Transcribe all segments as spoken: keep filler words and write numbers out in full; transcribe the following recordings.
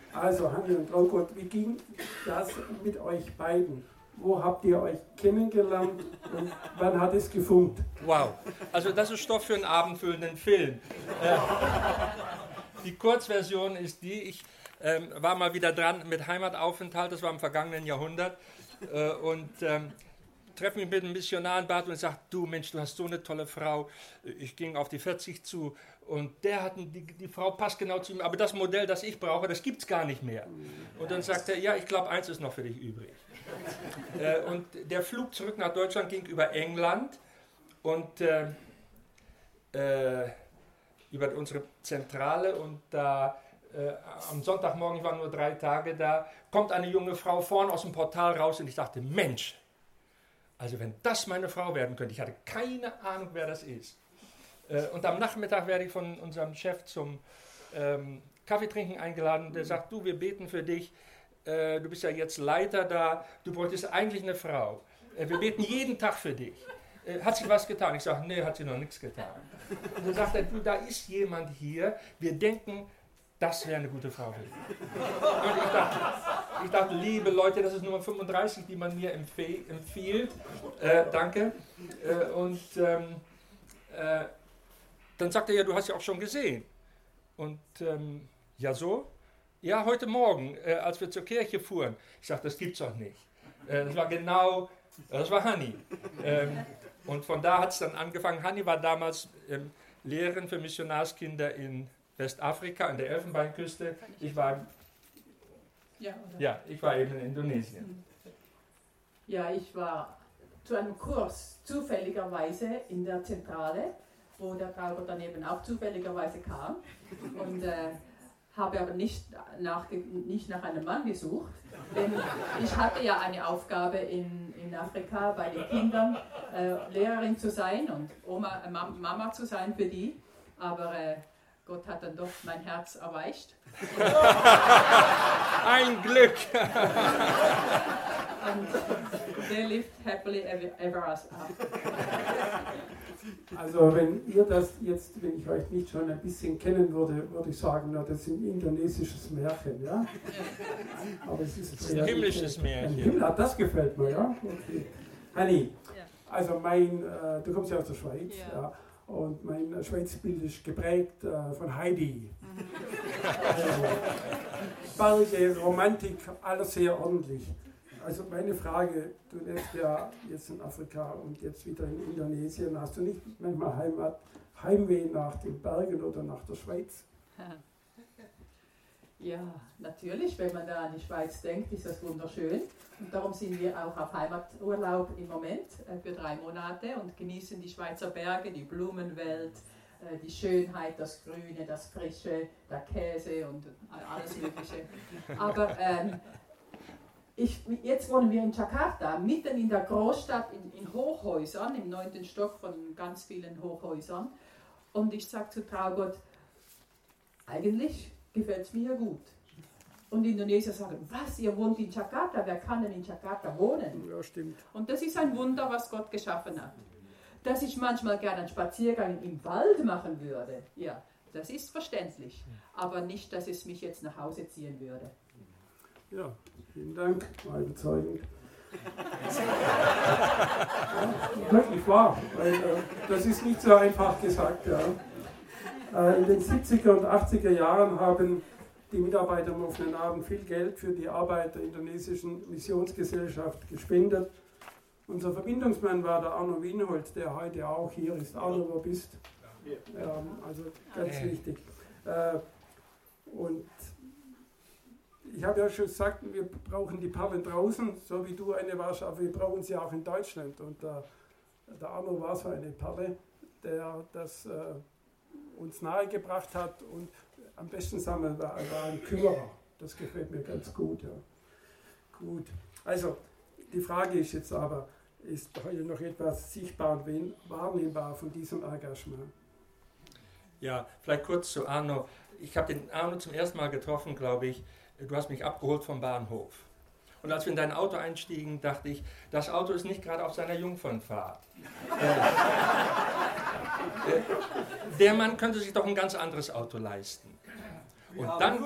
Also Hanni und Traugott, wie ging das mit euch beiden? Wo habt ihr euch kennengelernt und wann hat es gefunkt? Wow, also das ist Stoff für einen abendfüllenden Film. Äh, die Kurzversion ist die, ich ähm, war mal wieder dran mit Heimataufenthalt, das war im vergangenen Jahrhundert, äh, und ähm, treffe mich mit einem Missionar in Bad und sage, du Mensch, du hast so eine tolle Frau. Ich ging auf die vierzig zu und der hat, die, die Frau passt genau zu ihm, aber das Modell, das ich brauche, das gibt es gar nicht mehr. Und dann sagt er, ja, ich glaube, eins ist noch für dich übrig. äh, und der Flug zurück nach Deutschland ging über England und äh, äh, über unsere Zentrale und da äh, am Sonntagmorgen, ich war nur drei Tage da, kommt eine junge Frau vorne aus dem Portal raus und ich dachte, Mensch, also wenn das meine Frau werden könnte, ich hatte keine Ahnung, wer das ist. Äh, und am Nachmittag werde ich von unserem Chef zum ähm, Kaffeetrinken eingeladen. Der sagt, du, wir beten für dich. Äh, du bist ja jetzt Leiter da. Du bräuchtest eigentlich eine Frau. Äh, wir beten jeden Tag für dich. Äh, hat sie was getan? Ich sage, nee, hat sie noch nichts getan. Und dann sagt er, du, da ist jemand hier. Wir denken, das wäre eine gute Frau für dich. Und ich dachte, ich dachte, liebe Leute, das ist Nummer fünfunddreißig, die man mir empfeh- empfiehlt. Äh, danke. Äh, und ähm, äh, dann sagt er, ja, du hast ja auch schon gesehen. Und ähm, ja, so? Ja, heute Morgen, äh, als wir zur Kirche fuhren. Ich sage, das gibt's doch nicht. Äh, das war genau, das war Hanni. Ähm, und von da hat es dann angefangen. Hanni war damals ähm, Lehrerin für Missionarskinder in Westafrika, an der Elfenbeinküste. Ich war, ja, ja, ich war eben in Indonesien. Ja, ich war zu einem Kurs zufälligerweise in der Zentrale, wo der Traugott dann eben auch zufälligerweise kam. Und äh, habe aber nicht nach, nicht nach einem Mann gesucht, denn ich hatte ja eine Aufgabe in, in Afrika bei den Kindern, äh, Lehrerin zu sein und Oma, äh, Mama zu sein für die, aber äh, Gott hat dann doch mein Herz erweicht. Ein Glück! Und they lived happily ever, ever after. Also wenn ihr das jetzt, wenn ich euch nicht schon ein bisschen kennen würde, würde ich sagen, na, das ist ein indonesisches Märchen, ja? Aber es ist, das ist ein himmlisches Märchen. Ein Himmel, das gefällt mir, ja? Okay. Hanni, also mein, äh, du kommst ja aus der Schweiz, ja. Ja, und mein Schweizbild ist geprägt äh, von Heidi. äh, Berge, Romantik, alles sehr ordentlich. Also meine Frage, du lebst ja jetzt in Afrika und jetzt wieder in Indonesien. Hast du nicht manchmal Heimat, Heimweh nach den Bergen oder nach der Schweiz? Ja, natürlich, wenn man da an die Schweiz denkt, ist das wunderschön. Und darum sind wir auch auf Heimaturlaub im Moment äh, für drei Monate und genießen die Schweizer Berge, die Blumenwelt, äh, die Schönheit, das Grüne, das Frische, der Käse und alles Mögliche. Aber ähm, Ich, jetzt wohnen wir in Jakarta, mitten in der Großstadt, in, in Hochhäusern, im neunten Stock von ganz vielen Hochhäusern. Und ich sage zu Traugott, eigentlich gefällt es mir gut. Und die Indonesier sagen, was, ihr wohnt in Jakarta? Wer kann denn in Jakarta wohnen? Ja, stimmt. Und das ist ein Wunder, was Gott geschaffen hat. Dass ich manchmal gerne einen Spaziergang im Wald machen würde, ja, das ist verständlich. Aber nicht, dass es mich jetzt nach Hause ziehen würde. Ja, vielen Dank, war überzeugend. Ja, wirklich wahr, weil äh, das ist nicht so einfach gesagt. Ja. Äh, in den siebziger und achtziger Jahren haben die Mitarbeiter am offenen Abend viel Geld für die Arbeit der indonesischen Missionsgesellschaft gespendet. Unser Verbindungsmann war der Arno Wienhold, der heute auch hier ist. Arno, wo bist du? Ja, also ganz wichtig. Äh, und ich habe ja schon gesagt, wir brauchen die Perlen draußen, so wie du eine warst, aber wir brauchen sie auch in Deutschland. Und äh, der Arno war so eine Perle, der das äh, uns nahegebracht hat und am besten sagen wir, war, war ein Kümmerer. Das gefällt mir ganz gut. Ja. Gut. Also, die Frage ist jetzt aber, ist heute noch etwas sichtbar und wahrnehmbar von diesem Engagement? Ja, vielleicht kurz zu Arno. Ich habe den Arno zum ersten Mal getroffen, glaube ich. Du hast mich abgeholt vom Bahnhof. Und als wir in dein Auto einstiegen, dachte ich, das Auto ist nicht gerade auf seiner Jungfernfahrt. Der Mann könnte sich doch ein ganz anderes Auto leisten. Und dann,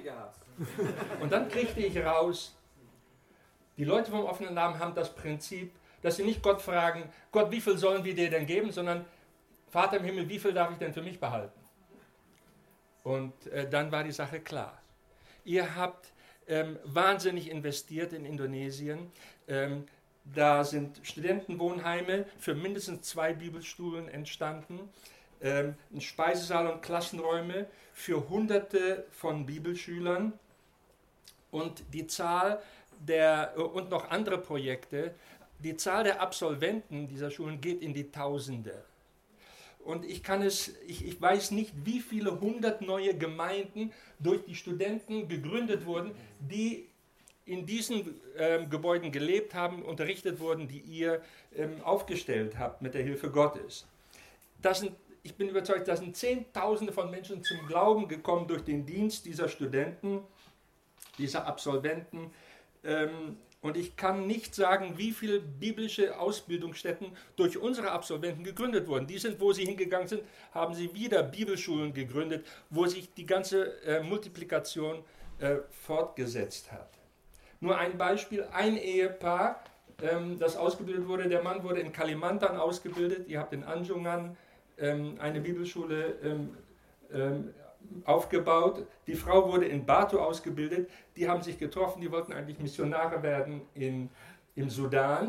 und dann kriegte ich raus, die Leute vom offenen Namen haben das Prinzip, dass sie nicht Gott fragen, Gott, wie viel sollen wir dir denn geben, sondern Vater im Himmel, wie viel darf ich denn für mich behalten? Und äh, dann war die Sache klar. Ihr habt ähm, wahnsinnig investiert in Indonesien. Ähm, da sind Studentenwohnheime für mindestens zwei Bibelschulen entstanden, ähm, ein Speisesaal und Klassenräume für Hunderte von Bibelschülern und die Zahl der, und noch andere Projekte, die Zahl der Absolventen dieser Schulen geht in die Tausende. Und ich kann es, ich, ich weiß nicht, wie viele hundert neue Gemeinden durch die Studenten gegründet wurden, die in diesen ähm, Gebäuden gelebt haben, unterrichtet wurden, die ihr ähm, aufgestellt habt mit der Hilfe Gottes. Das sind, ich bin überzeugt, da sind Zehntausende von Menschen zum Glauben gekommen durch den Dienst dieser Studenten, dieser Absolventen. Ähm, Und ich kann nicht sagen, wie viele biblische Ausbildungsstätten durch unsere Absolventen gegründet wurden. Die sind, wo sie hingegangen sind, haben sie wieder Bibelschulen gegründet, wo sich die ganze äh, Multiplikation äh, fortgesetzt hat. Nur ein Beispiel, ein Ehepaar, ähm, das ausgebildet wurde, der Mann wurde in Kalimantan ausgebildet, ihr habt in Anjungan ähm, eine Bibelschule ähm, ähm, aufgebaut. Die Frau wurde in Batu ausgebildet. Die haben sich getroffen, die wollten eigentlich Missionare werden in, im Sudan.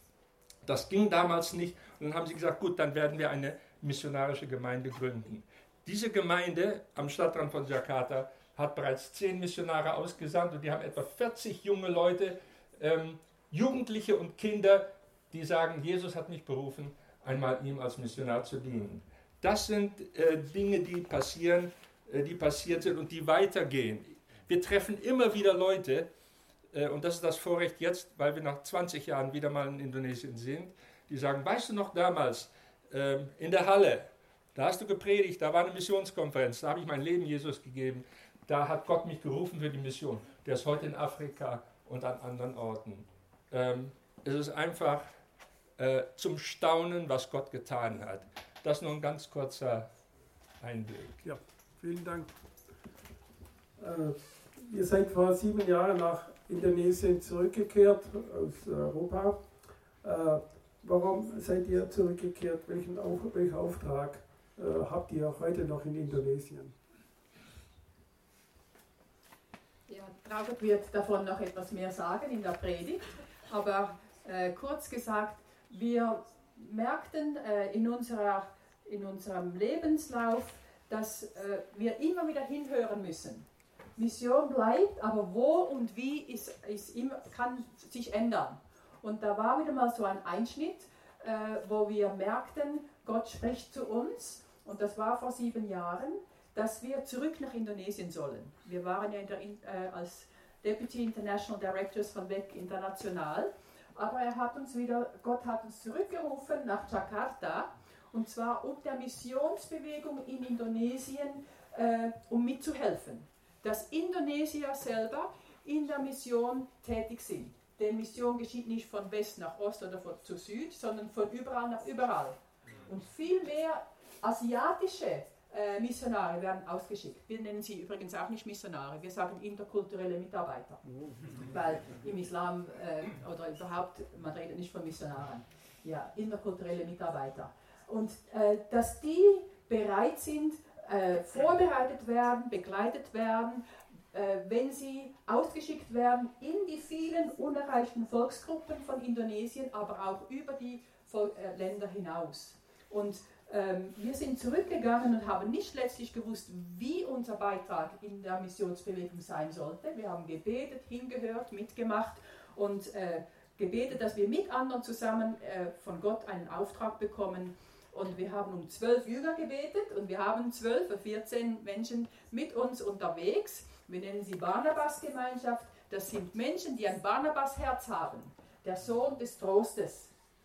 Das ging damals nicht. Und dann haben sie gesagt, gut, dann werden wir eine missionarische Gemeinde gründen. Diese Gemeinde am Stadtrand von Jakarta hat bereits zehn Missionare ausgesandt und die haben etwa vierzig junge Leute, ähm, Jugendliche und Kinder, die sagen, Jesus hat mich berufen, einmal ihm als Missionar zu dienen. Das sind äh, Dinge, die passieren, die passiert sind und die weitergehen. Wir treffen immer wieder Leute, äh, und das ist das Vorrecht jetzt, weil wir nach zwanzig Jahren wieder mal in Indonesien sind, die sagen, weißt du noch damals, äh, in der Halle, da hast du gepredigt, da war eine Missionskonferenz, da habe ich mein Leben Jesus gegeben, da hat Gott mich gerufen für die Mission. Der ist heute in Afrika und an anderen Orten. Ähm, es ist einfach äh, zum Staunen, was Gott getan hat. Das nur ein ganz kurzer Einblick. Ja. Vielen Dank. Äh, ihr seid vor sieben Jahren nach Indonesien zurückgekehrt aus Europa. Äh, warum seid ihr zurückgekehrt? Welchen Auf, welchen Auftrag äh, habt ihr heute noch in Indonesien? Ja, Traugott wird davon noch etwas mehr sagen in der Predigt, aber äh, kurz gesagt, wir merkten äh, in, unserer, in unserem Lebenslauf, dass äh, wir immer wieder hinhören müssen. Mission bleibt, aber wo und wie ist, ist immer, kann sich ändern. Und da war wieder mal so ein Einschnitt, äh, wo wir merkten, Gott spricht zu uns, und das war vor sieben Jahren, dass wir zurück nach Indonesien sollen. Wir waren ja in der, äh, als Deputy International Directors von W E C international, aber er hat uns wieder, Gott hat uns zurückgerufen nach Jakarta, und zwar um der Missionsbewegung in Indonesien, äh, um mitzuhelfen. Dass Indonesier selber in der Mission tätig sind. Denn Mission geschieht nicht von West nach Ost oder von zu Süd, sondern von überall nach überall. Und viel mehr asiatische äh, Missionare werden ausgeschickt. Wir nennen sie übrigens auch nicht Missionare, wir sagen interkulturelle Mitarbeiter. Weil im Islam äh, oder überhaupt, man redet nicht von Missionaren. Ja, interkulturelle Mitarbeiter. Und äh, dass die bereit sind, äh, vorbereitet werden, begleitet werden, äh, wenn sie ausgeschickt werden in die vielen unerreichten Volksgruppen von Indonesien, aber auch über die Vol äh, Länder hinaus. Und ähm, wir sind zurückgegangen und haben nicht letztlich gewusst, wie unser Beitrag in der Missionsbewegung sein sollte. Wir haben gebetet, hingehört, mitgemacht und äh, gebetet, dass wir mit anderen zusammen äh, von Gott einen Auftrag bekommen. Und wir haben um zwölf Jünger gebetet und wir haben zwölf oder vierzehn Menschen mit uns unterwegs. Wir nennen sie Barnabas-Gemeinschaft. Das sind Menschen, die ein Barnabas-Herz haben. Der Sohn des Trostes,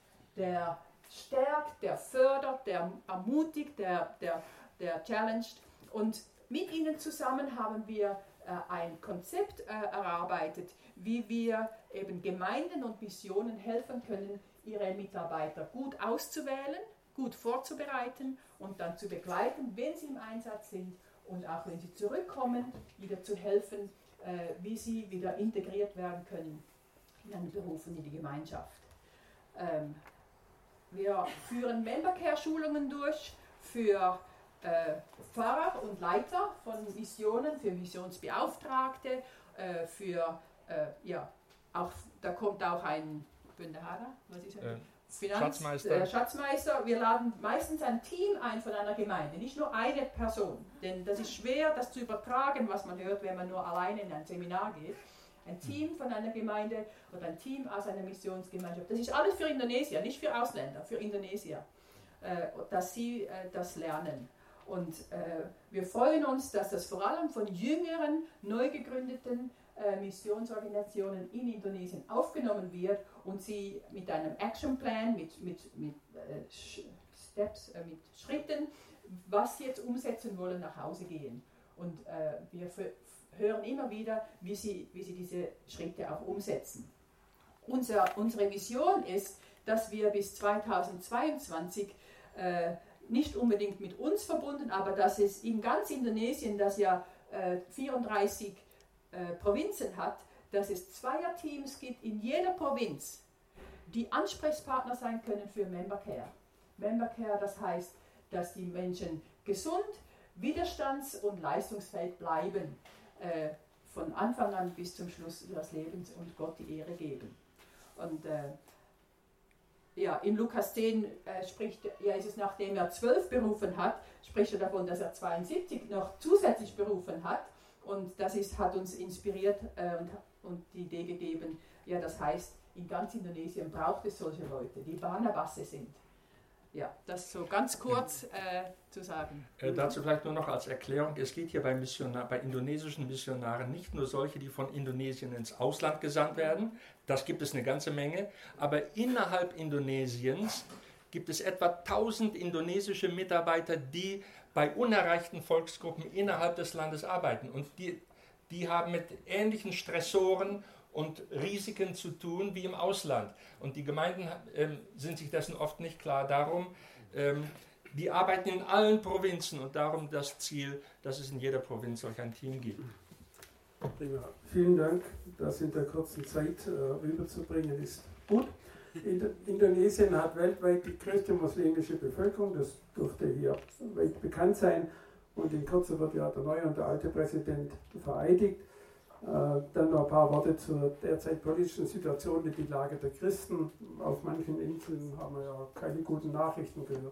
der stärkt, der fördert, der ermutigt, der, der, der challenged. Und mit ihnen zusammen haben wir äh, ein Konzept äh, erarbeitet, wie wir eben Gemeinden und Missionen helfen können, ihre Mitarbeiter gut auszuwählen, gut vorzubereiten und dann zu begleiten, wenn sie im Einsatz sind und auch wenn sie zurückkommen, wieder zu helfen, äh, wie sie wieder integriert werden können in einen Beruf und in die Gemeinschaft. Ähm, wir führen Membercare-Schulungen durch für äh, Pfarrer und Leiter von Missionen, für Missionsbeauftragte, äh, für, äh, ja, auch, da kommt auch ein Bündehader, was ist Äh, Finanz, Schatzmeister. Äh, Schatzmeister. Wir laden meistens ein Team ein von einer Gemeinde, nicht nur eine Person, denn das ist schwer, das zu übertragen, was man hört, wenn man nur alleine in ein Seminar geht. Ein Team von einer Gemeinde oder ein Team aus einer Missionsgemeinschaft. Das ist alles für Indonesier, nicht für Ausländer, für Indonesier, äh, dass sie äh, das lernen. Und äh, wir freuen uns, dass das vor allem von jüngeren, neu gegründeten äh, Missionsorganisationen in Indonesien aufgenommen wird und sie mit einem Actionplan, mit, mit, mit äh, Steps, äh, mit Schritten, was sie jetzt umsetzen wollen, nach Hause gehen. Und äh, wir für, hören immer wieder, wie sie, wie sie diese Schritte auch umsetzen. Unser, unsere Vision ist, dass wir bis zweitausendzweiundzwanzig äh, nicht unbedingt mit uns verbunden, aber dass es in ganz Indonesien, das ja äh, vierunddreißig äh, Provinzen hat, dass es Zweierteams gibt in jeder Provinz, die Ansprechpartner sein können für Membercare. Membercare, das heißt, dass die Menschen gesund, widerstands- und leistungsfähig bleiben, äh, von Anfang an bis zum Schluss ihres Lebens und Gott die Ehre geben. Und äh, ja, in Lukas zehn äh, spricht, ja, ist es, nachdem er zwölf berufen hat, spricht er davon, dass er zweiundsiebzig noch zusätzlich berufen hat. Und das ist, hat uns inspiriert äh, und, und die Idee gegeben, ja, das heißt, in ganz Indonesien braucht es solche Leute, die Barnabasse sind. Ja, das so ganz kurz äh, zu sagen. Äh, dazu vielleicht nur noch als Erklärung, es geht hier bei, Missionar, bei indonesischen Missionaren nicht nur solche, die von Indonesien ins Ausland gesandt werden, das gibt es eine ganze Menge, aber innerhalb Indonesiens gibt es etwa tausend indonesische Mitarbeiter, die bei unerreichten Volksgruppen innerhalb des Landes arbeiten und die, die haben mit ähnlichen Stressoren und Risiken zu tun wie im Ausland. Und die Gemeinden ähm, sind sich dessen oft nicht klar. Darum, ähm, die arbeiten in allen Provinzen und darum das Ziel, dass es in jeder Provinz solch ein Team gibt. Prima. Vielen Dank, das in der kurzen Zeit äh, rüberzubringen ist gut. Indo- Indonesien hat weltweit die größte muslimische Bevölkerung, das dürfte hier weit bekannt sein. Und in Kürze wird ja der neue und der alte Präsident vereidigt. Äh, dann noch ein paar Worte zur derzeit politischen Situation und die Lage der Christen. Auf manchen Inseln haben wir ja keine guten Nachrichten gehört.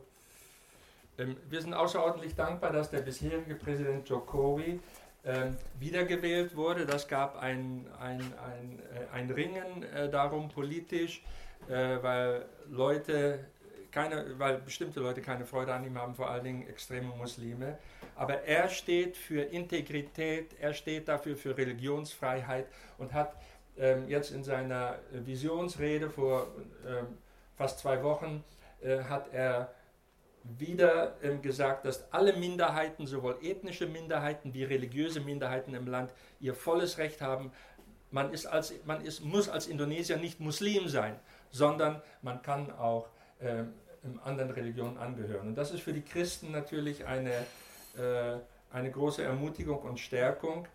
Ähm, wir sind außerordentlich dankbar, dass der bisherige Präsident Jokowi ähm, wiedergewählt wurde. Das gab ein, ein, ein, äh, ein Ringen äh, darum politisch, äh, weil Leute keine, weil bestimmte Leute keine Freude an ihm haben, vor allen Dingen extreme Muslime. Aber er steht für Integrität, er steht dafür für Religionsfreiheit und hat ähm, jetzt in seiner Visionsrede vor ähm, fast zwei Wochen äh, hat er wieder ähm, gesagt, dass alle Minderheiten, sowohl ethnische Minderheiten wie religiöse Minderheiten im Land, ihr volles Recht haben. Man, ist als, man ist, muss als Indonesier nicht Muslim sein, sondern man kann auch ähm, anderen Religionen angehören. Und das ist für die Christen natürlich eine eine große Ermutigung und Stärkung.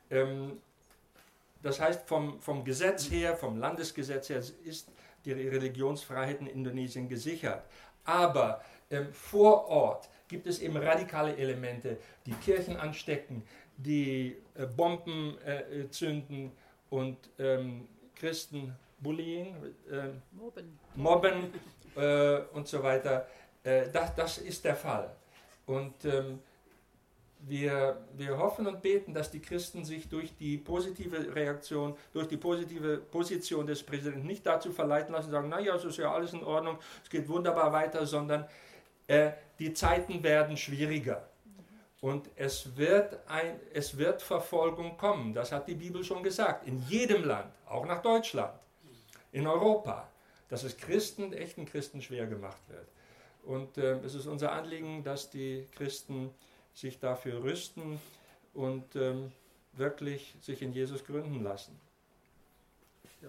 Das heißt, vom, vom Gesetz her, vom Landesgesetz her ist die Religionsfreiheit in Indonesien gesichert. Aber ähm, vor Ort gibt es eben radikale Elemente, die Kirchen anstecken, die äh, Bomben äh, zünden und ähm, Christen bullying, äh, mobben, mobben äh, und so weiter. Äh, das, das ist der Fall. Und ähm, Wir, wir hoffen und beten, dass die Christen sich durch die positive Reaktion, durch die positive Position des Präsidenten nicht dazu verleiten lassen, sagen, naja, es ist ja alles in Ordnung, es geht wunderbar weiter, sondern äh, die Zeiten werden schwieriger. Und es wird, ein, es wird Verfolgung kommen, das hat die Bibel schon gesagt, in jedem Land, auch nach Deutschland, in Europa, dass es Christen, echten Christen schwer gemacht wird. Und äh, es ist unser Anliegen, dass die Christen sich dafür rüsten und ähm, wirklich sich in Jesus gründen lassen.